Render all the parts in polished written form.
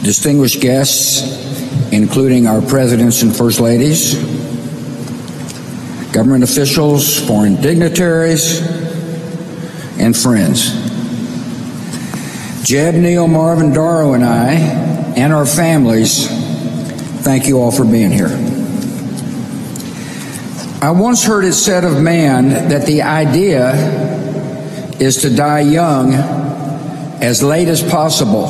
distinguished guests, including our presidents and first ladies, government officials, foreign dignitaries, and friends. Jeb, Neil, Marvin, Daro, and I, and our families, thank you all for being here. I once heard it said of man that the idea is to die young as late as possible.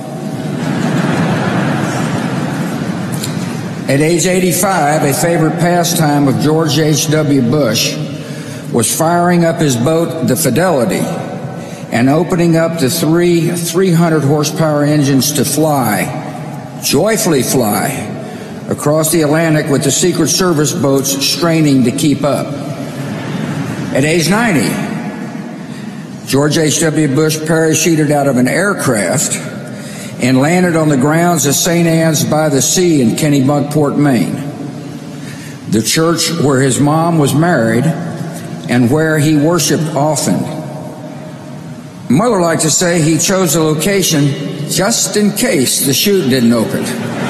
At age 85, a favorite pastime of George H.W. Bush was firing up his boat, the Fidelity, and opening up the 300 horsepower engines to fly, joyfully fly, across the Atlantic with the Secret Service boats straining to keep up. At age 90, George H.W. Bush parachuted out of an aircraft and landed on the grounds of St. Anne's by the Sea in Kennebunkport, Maine, the church where his mom was married and where he worshiped often. Mother liked to say he chose the location just in case the chute didn't open.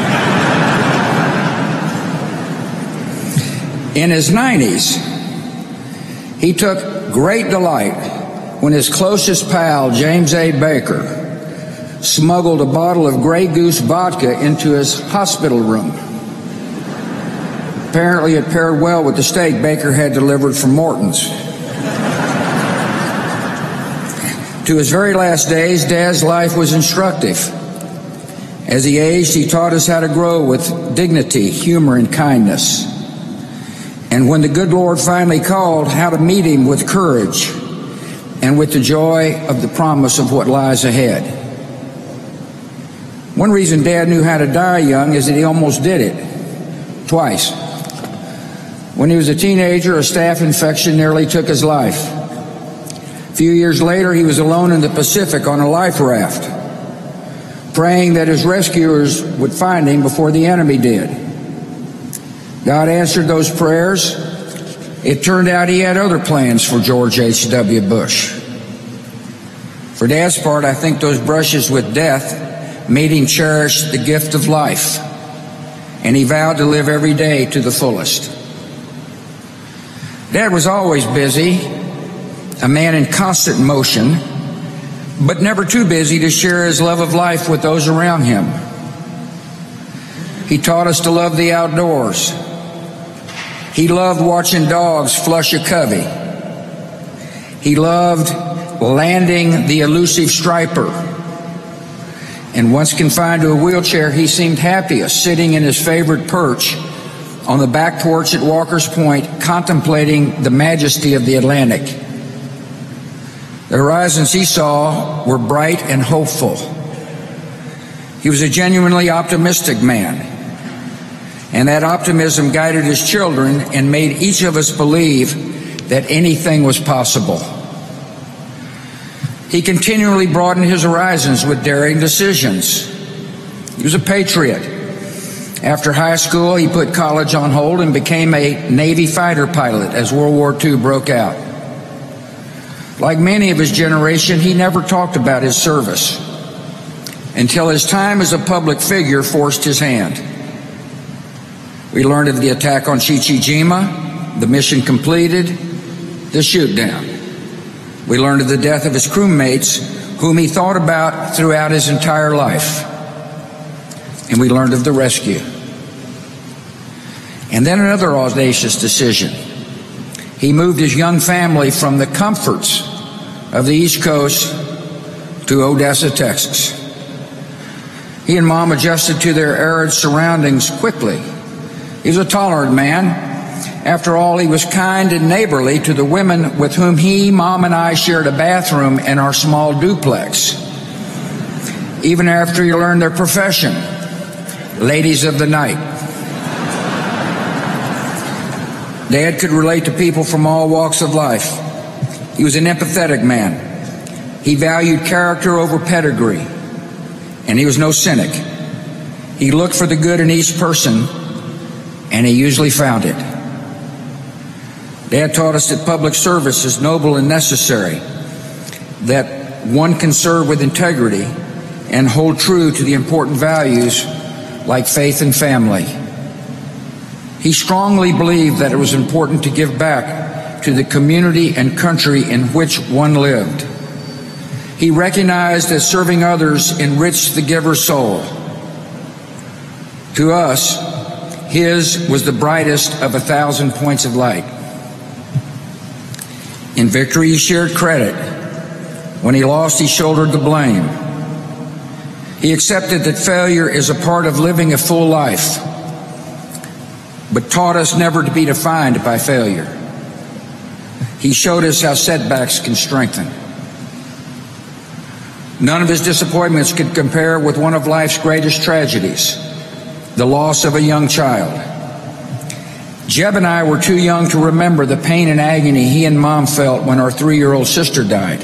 In his 90s, he took great delight when his closest pal, James A. Baker, smuggled a bottle of Grey Goose vodka into his hospital room. Apparently it paired well with the steak Baker had delivered from Morton's. To his very last days, Dad's life was instructive. As he aged, he taught us how to grow with dignity, humor, and kindness. And when the good Lord finally called, how to meet him with courage and with the joy of the promise of what lies ahead. One reason Dad knew how to die young is that he almost did it, twice. When he was a teenager, a staph infection nearly took his life. A few years later, he was alone in the Pacific on a life raft, praying that his rescuers would find him before the enemy did. God answered those prayers. It turned out he had other plans for George H.W. Bush. For Dad's part, I think those brushes with death made him cherish the gift of life, and he vowed to live every day to the fullest. Dad was always busy, a man in constant motion, but never too busy to share his love of life with those around him. He taught us to love the outdoors. He loved watching dogs flush a covey. He loved landing the elusive striper. And once confined to a wheelchair, he seemed happiest sitting in his favorite perch on the back porch at Walker's Point, contemplating the majesty of the Atlantic. The horizons he saw were bright and hopeful. He was a genuinely optimistic man, and that optimism guided his children and made each of us believe that anything was possible. He continually broadened his horizons with daring decisions. He was a patriot. After high school, he put college on hold and became a Navy fighter pilot as World War II broke out. Like many of his generation, he never talked about his service until his time as a public figure forced his hand. We learned of the attack on Chichijima, the mission completed, the shoot down. We learned of the death of his crewmates, whom he thought about throughout his entire life. And we learned of the rescue. And then another audacious decision. He moved his young family from the comforts of the East Coast to Odessa, Texas. He and Mom adjusted to their arid surroundings quickly. He was a tolerant man. After all, he was kind and neighborly to the women with whom he, Mom, and I shared a bathroom in our small duplex. Even after he learned their profession, ladies of the night. Dad could relate to people from all walks of life. He was an empathetic man. He valued character over pedigree, and he was no cynic. He looked for the good in each person, and he usually found it. Dad taught us that public service is noble and necessary, that one can serve with integrity and hold true to the important values like faith and family. He strongly believed that it was important to give back to the community and country in which one lived. He recognized that serving others enriched the giver's soul. To us, his was the brightest of 1,000 points of light. In victory, he shared credit. When he lost, he shouldered the blame. He accepted that failure is a part of living a full life, but taught us never to be defined by failure. He showed us how setbacks can strengthen. None of his disappointments could compare with one of life's greatest tragedies, the loss of a young child. Jeb and I were too young to remember the pain and agony he and Mom felt when our 3-year-old sister died.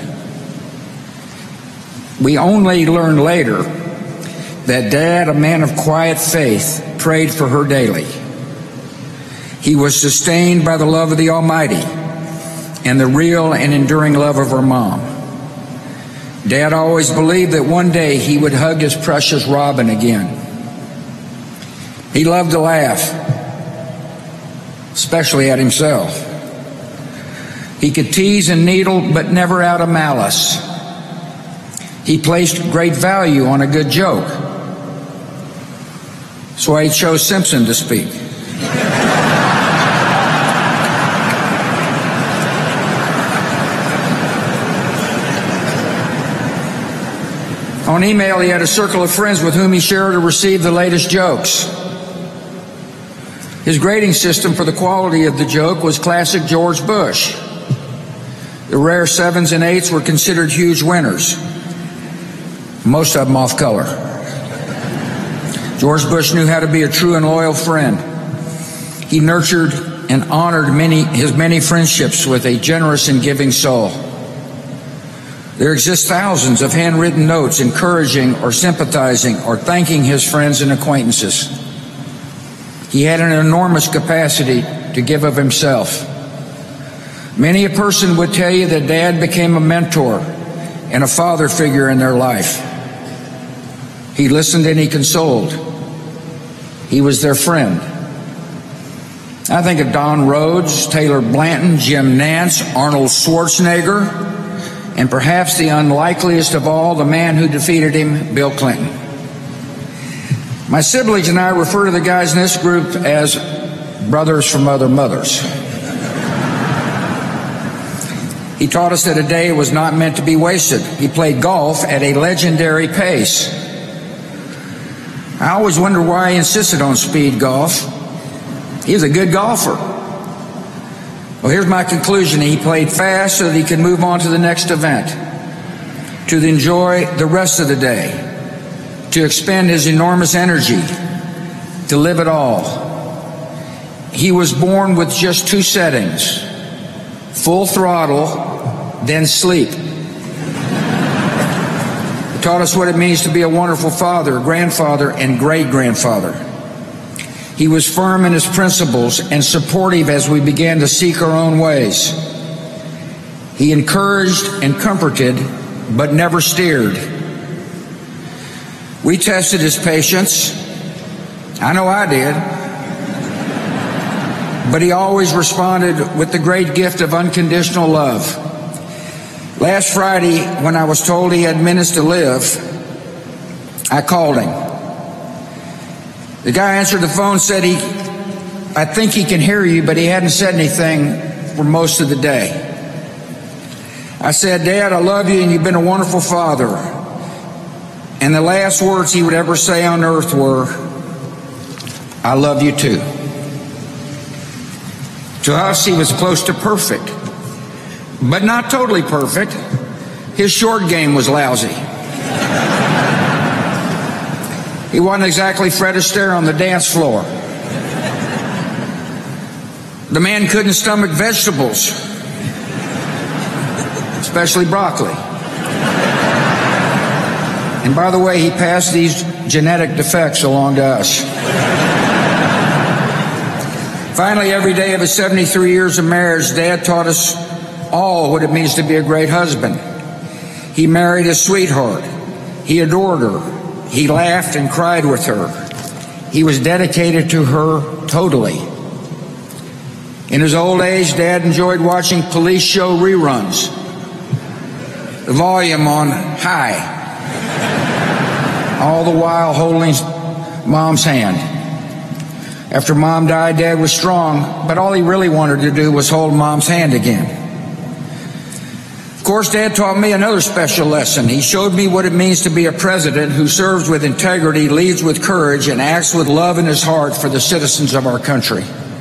We only learned later that Dad, a man of quiet faith, prayed for her daily. He was sustained by the love of the Almighty and the real and enduring love of her mom. Dad always believed that one day he would hug his precious Robin again. He loved to laugh, especially at himself. He could tease and needle, but never out of malice. He placed great value on a good joke. That's why he chose Simpson to speak. On email, he had a circle of friends with whom he shared or received the latest jokes. His grading system for the quality of the joke was classic George Bush. The rare 7s and 8s were considered huge winners, most of them off color. George Bush knew how to be a true and loyal friend. He nurtured and honored his many friendships with a generous and giving soul. There exist thousands of handwritten notes encouraging or sympathizing or thanking his friends and acquaintances. He had an enormous capacity to give of himself. Many a person would tell you that Dad became a mentor and a father figure in their life. He listened and he consoled. He was their friend. I think of Don Rhodes, Taylor Blanton, Jim Nance, Arnold Schwarzenegger, and perhaps the unlikeliest of all, the man who defeated him, Bill Clinton. My siblings and I refer to the guys in this group as brothers from other mothers. He taught us that a day was not meant to be wasted. He played golf at a legendary pace. I always wondered why he insisted on speed golf. He was a good golfer. Well, here's my conclusion. He played fast so that he could move on to the next event, to enjoy the rest of the day, to expend his enormous energy, to live it all. He was born with just 2 settings: full throttle, then sleep. He taught us what it means to be a wonderful father, grandfather, and great-grandfather. He was firm in his principles and supportive as we began to seek our own ways. He encouraged and comforted, but never steered. We tested his patience. I know I did. But he always responded with the great gift of unconditional love. Last Friday, when I was told he had minutes to live, I called him. The guy answered the phone, said I think he can hear you, but he hadn't said anything for most of the day. I said, Dad, I love you and you've been a wonderful father. And the last words he would ever say on earth were, I love you too. To us, he was close to perfect, but not totally perfect. His short game was lousy. He wasn't exactly Fred Astaire on the dance floor. The man couldn't stomach vegetables, especially broccoli. And by the way, he passed these genetic defects along to us. Finally, every day of his 73 years of marriage, Dad taught us all what it means to be a great husband. He married a sweetheart. He adored her. He laughed and cried with her. He was dedicated to her totally. In his old age, Dad enjoyed watching police show reruns, the volume on high, all the while holding Mom's hand. After Mom died, Dad was strong, but all he really wanted to do was hold Mom's hand again. Of course, Dad taught me another special lesson. He showed me what it means to be a president who serves with integrity, leads with courage, and acts with love in his heart for the citizens of our country.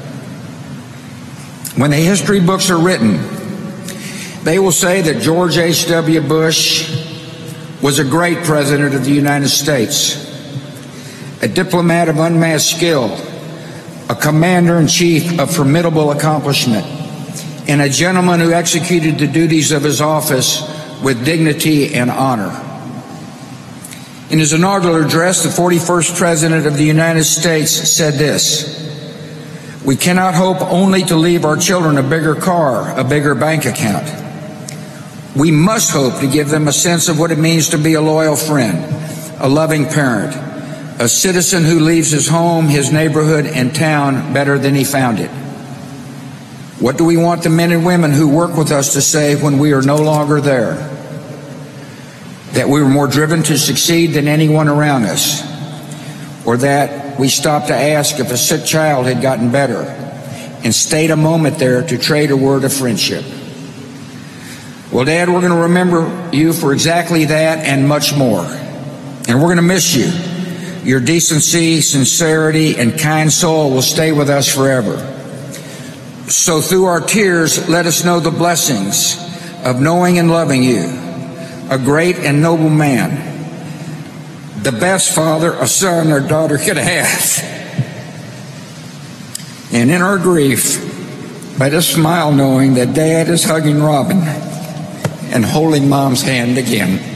When the history books are written, they will say that George H.W. Bush was a great president of the United States, a diplomat of unmatched skill, a commander-in-chief of formidable accomplishment, and a gentleman who executed the duties of his office with dignity and honor. In his inaugural address, the 41st President of the United States said this: "We cannot hope only to leave our children a bigger car, a bigger bank account. We must hope to give them a sense of what it means to be a loyal friend, a loving parent, a citizen who leaves his home, his neighborhood, and town better than he found it." What do we want the men and women who work with us to say when we are no longer there? That we were more driven to succeed than anyone around us, or that we stopped to ask if a sick child had gotten better and stayed a moment there to trade a word of friendship? Well, Dad, we're going to remember you for exactly that and much more. And we're going to miss you. Your decency, sincerity, and kind soul will stay with us forever. So through our tears, let us know the blessings of knowing and loving you, a great and noble man, the best father a son or daughter could have. And in our grief, let us smile knowing that Dad is hugging Robin and holding Mom's hand again.